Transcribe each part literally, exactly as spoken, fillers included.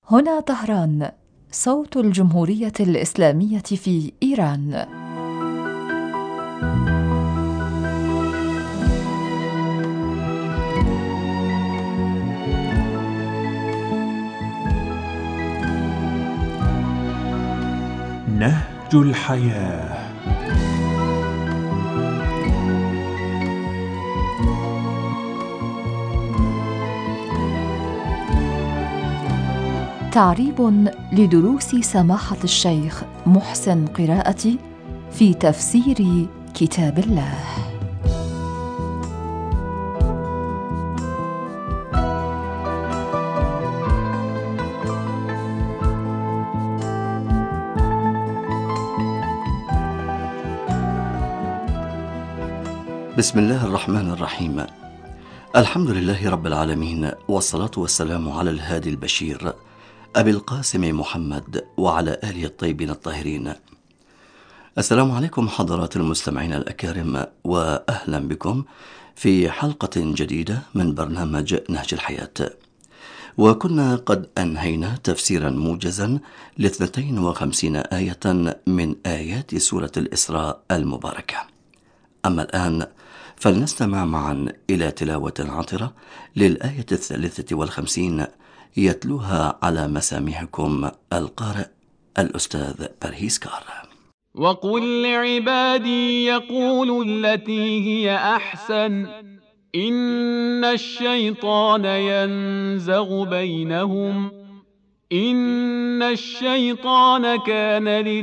هنا طهران، صوت الجمهورية الإسلامية في إيران. نهج الحياة. تعريب لدروس سماحة الشيخ محسن قراءة في تفسير كتاب الله. بسم الله الرحمن الرحيم. الحمد لله رب العالمين، والصلاة والسلام على الهادي البشير أبي القاسم محمد وعلى آله الطيبين الطاهرين. السلام عليكم حضرات المستمعين الأكارم، وأهلا بكم في حلقة جديدة من برنامج نهج الحياة. وكنا قد أنهينا تفسيرا موجزا لاثنتين وخمسين آية من آيات سورة الإسراء المباركة. أما الآن فلنستمع معا إلى تلاوة عطرة للآية الثالثة والخمسين، يتلوها على مسامعكم القارئ الأستاذ برهيس كار. وقل لعبادي يقولوا التي هي أحسن إن الشيطان ينزغ بينهم إن الشيطان كان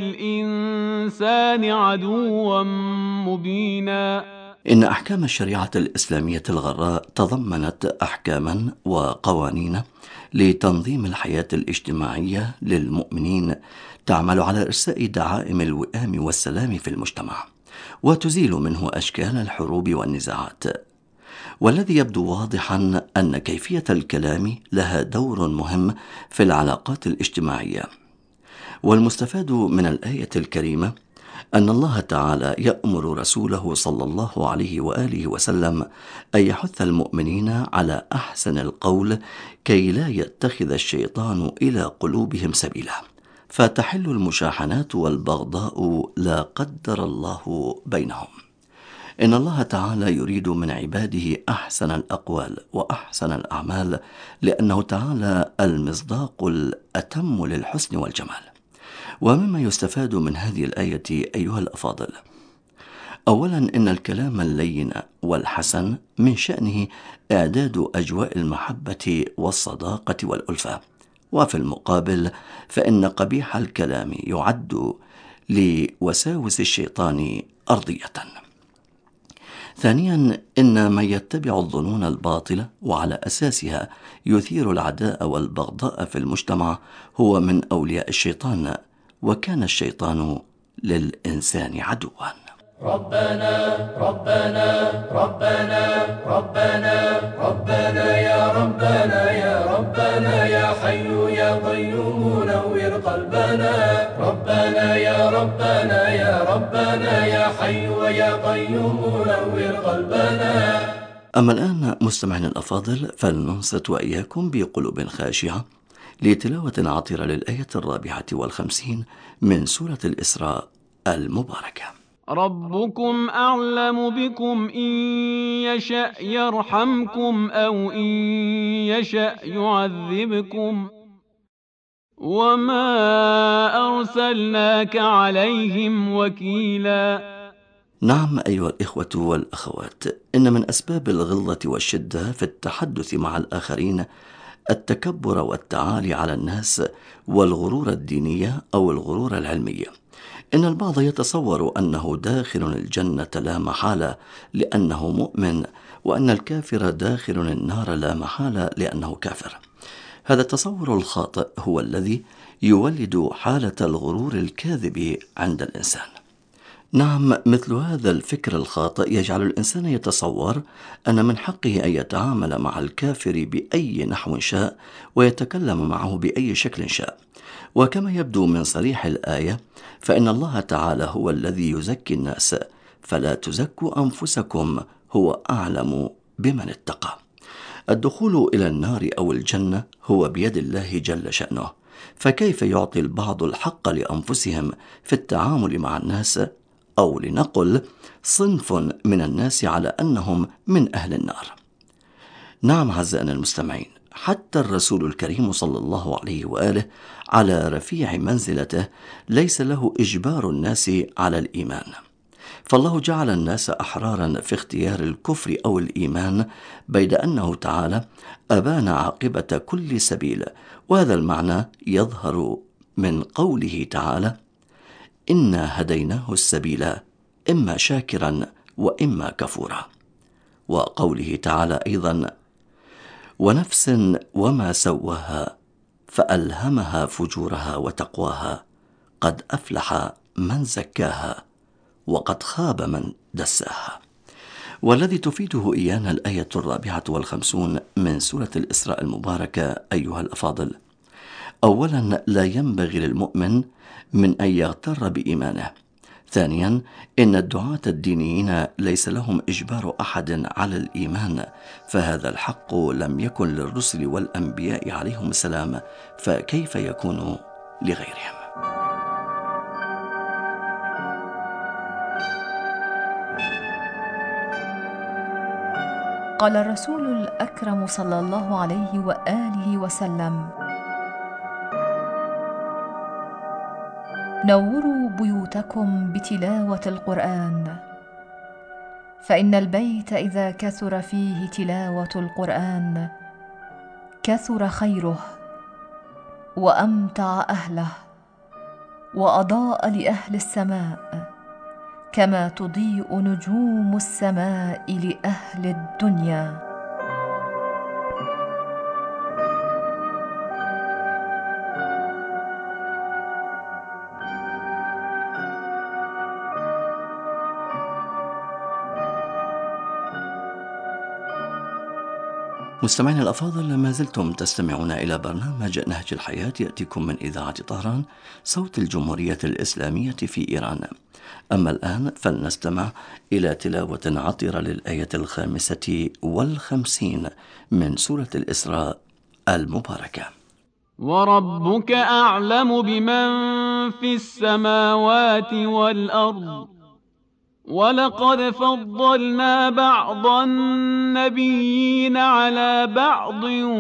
للإنسان عدوا مبينا. إن أحكام الشريعة الإسلامية الغراء تضمنت أحكاما وقوانين لتنظيم الحياة الاجتماعية للمؤمنين، تعمل على إرساء دعائم الوئام والسلام في المجتمع، وتزيل منه أشكال الحروب والنزاعات. والذي يبدو واضحا أن كيفية الكلام لها دور مهم في العلاقات الاجتماعية. والمستفاد من الآية الكريمة أن الله تعالى يأمر رسوله صلى الله عليه وآله وسلم أن يحث المؤمنين على أحسن القول كي لا يتخذ الشيطان إلى قلوبهم سبيلا، فتحل المشاحنات والبغضاء لا قدر الله بينهم. إن الله تعالى يريد من عباده أحسن الأقوال وأحسن الأعمال، لأنه تعالى المصداق الأتم للحسن والجمال. ومما يستفاد من هذه الآية أيها الأفاضل، أولا إن الكلام اللين والحسن من شأنه إعداد أجواء المحبة والصداقة والألفة، وفي المقابل فإن قبيح الكلام يعد لوساوس الشيطان أرضية. ثانيا إن من يتبع الظنون الباطلة وعلى أساسها يثير العداء والبغضاء في المجتمع هو من أولياء الشيطان، وكان الشيطان للإنسان عدوا. ربنا ربنا ربنا ربنا ربنا يا ربنا يا ربنا يا حي يا قيوم نور قلبنا. ربنا يا ربنا يا ربنا يا حي يا قيوم نور قلبنا. أما الآن مستمعين الأفاضل، فلننصت وإياكم بقلوب خاشعة لتلاوة عطرة للآية الرابعة والخمسين من سورة الإسراء المباركة. ربكم أعلم بكم إن يشأ يرحمكم أو إن يشأ يعذبكم وما أرسلناك عليهم وكيلا. نعم أيها الإخوة والأخوات، إن من أسباب الغلظة والشدة في التحدث مع الآخرين التكبر والتعالي على الناس والغرور الديني أو الغرور العلمي. إن البعض يتصور أنه داخل الجنة لا محالة لأنه مؤمن، وأن الكافر داخل النار لا محالة لأنه كافر. هذا التصور الخاطئ هو الذي يولد حالة الغرور الكاذب عند الإنسان. نعم، مثل هذا الفكر الخاطئ يجعل الإنسان يتصور أن من حقه أن يتعامل مع الكافر بأي نحو شاء ويتكلم معه بأي شكل شاء. وكما يبدو من صريح الآية فإن الله تعالى هو الذي يزكي الناس، فلا تزكوا أنفسكم، هو أعلم بمن اتقى. الدخول إلى النار أو الجنة هو بيد الله جل شأنه، فكيف يعطي البعض الحق لأنفسهم في التعامل مع الناس، أو لنقل صنف من الناس على أنهم من أهل النار؟ نعم أعزائنا المستمعين، حتى الرسول الكريم صلى الله عليه وآله على رفيع منزلته ليس له إجبار الناس على الإيمان، فالله جعل الناس أحرارا في اختيار الكفر أو الإيمان، بيد أنه تعالى أبان عاقبة كل سبيل. وهذا المعنى يظهر من قوله تعالى: إنا هديناه السبيل إما شاكرا وإما كفورا. وقوله تعالى أيضا: ونفس وما سواها فألهمها فجورها وتقواها قد أفلح من زكاها وقد خاب من دساها. والذي تفيده إيانا الآية الرابعة والخمسون من سورة الإسراء المباركة أيها الأفاضل: أولا، لا ينبغي للمؤمن من أن يغتر بإيمانه. ثانيا، إن الدعاة الدينيين ليس لهم إجبار أحد على الإيمان، فهذا الحق لم يكن للرسل والأنبياء عليهم السلام، فكيف يكون لغيرهم؟ قال الرسول الأكرم صلى الله عليه وآله وسلم: نوروا بيوتكم بتلاوة القرآن، فإن البيت إذا كثر فيه تلاوة القرآن كثر خيره وأمتع أهله وأضاء لأهل السماء، كما تضيء نجوم السماء لأهل الدنيا. مستمعين الأفاضل، ما زلتم تستمعون إلى برنامج نهج الحياة يأتيكم من إذاعة طهران، صوت الجمهورية الإسلامية في إيران. أما الآن فلنستمع إلى تلاوة عطرة للآية الخامسة والخمسين من سورة الإسراء المباركة. وربك أعلم بمن في السماوات والأرض ولقد فضلنا بعض النبيين على بعض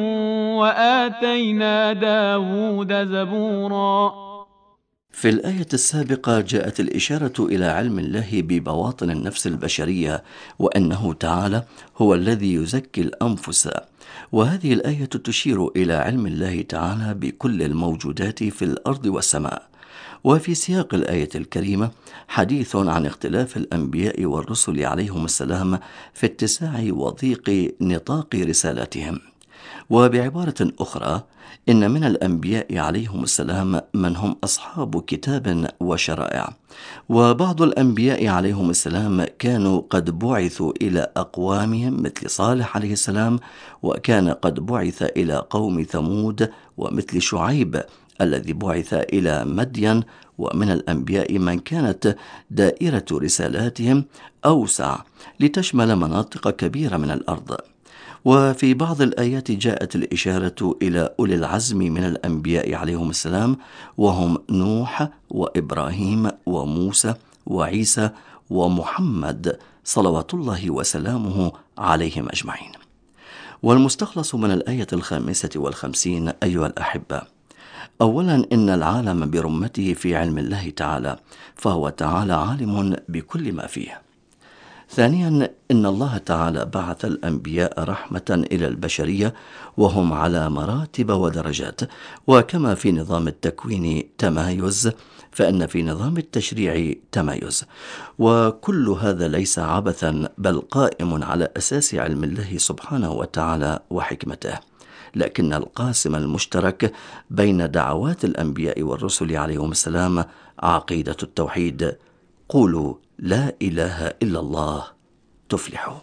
وآتينا داود زبورا. في الآية السابقة جاءت الإشارة إلى علم الله ببواطن النفس البشرية، وأنه تعالى هو الذي يزكي الأنفس، وهذه الآية تشير إلى علم الله تعالى بكل الموجودات في الأرض والسماء. وفي سياق الآية الكريمة حديث عن اختلاف الأنبياء والرسل عليهم السلام في اتساع وضيق نطاق رسالاتهم. وبعبارة أخرى، إن من الأنبياء عليهم السلام من هم أصحاب كتاب وشرائع، وبعض الأنبياء عليهم السلام كانوا قد بعثوا إلى أقوامهم مثل صالح عليه السلام، وكان قد بعث إلى قوم ثمود، ومثل شعيب الذي بعث إلى مدين. ومن الأنبياء من كانت دائرة رسالاتهم أوسع لتشمل مناطق كبيرة من الأرض. وفي بعض الآيات جاءت الإشارة إلى أولي العزم من الأنبياء عليهم السلام، وهم نوح وإبراهيم وموسى وعيسى ومحمد صلوات الله وسلامه عليهم أجمعين. والمستخلص من الآية الخامسة والخمسين أيها الأحبة: أولا، إن العالم برمته في علم الله تعالى، فهو تعالى عالم بكل ما فيه. ثانيا، إن الله تعالى بعث الأنبياء رحمة إلى البشرية، وهم على مراتب ودرجات، وكما في نظام التكوين تمايز، فإن في نظام التشريع تمايز، وكل هذا ليس عبثا، بل قائم على أساس علم الله سبحانه وتعالى وحكمته. لكن القاسم المشترك بين دعوات الأنبياء والرسل عليهم السلام عقيدة التوحيد: قولوا لا إله إلا الله تفلحوا.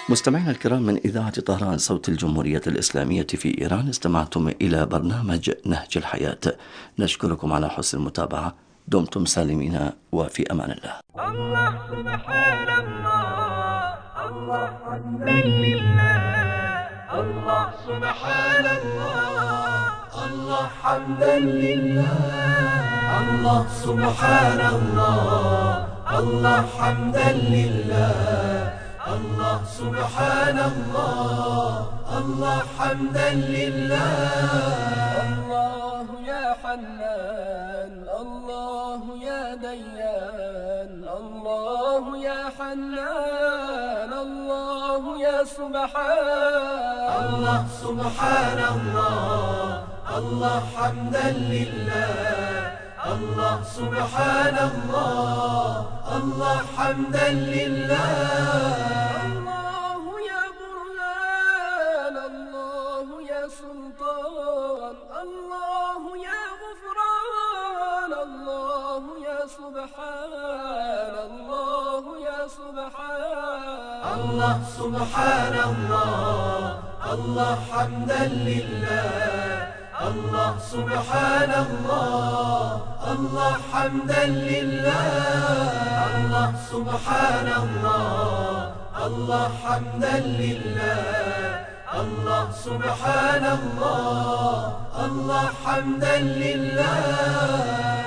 مستمعينا الكرام من إذاعة طهران صوت الجمهورية الإسلامية في إيران، استمعتم إلى برنامج نهج الحياة. نشكركم على حسن المتابعة. دمتم سالمين وفي أمان الله. الله سبحان الله، الله حمدا لله، الله سبحان الله، الله حمدا لله، الله سبحان الله، الله حمدا لله، الله سبحان الله، الله حمدا لله. الله يا حنان، الله يا ديان، الله يا حنان، الله يا سبحان. الله سبحان الله، الله حمدا لله، الله سبحان الله، الله حمدا لله. الله يا برهان، الله يا سلطان، الله يا غفران، الله يا سبحان، الله يا سبحان. الله سبحان الله، الله حمدا لله، الله سبحان الله، الله حمدا لله. الله سبحان الله، الله حمدا لله، الله سبحان الله، الله حمدا لله.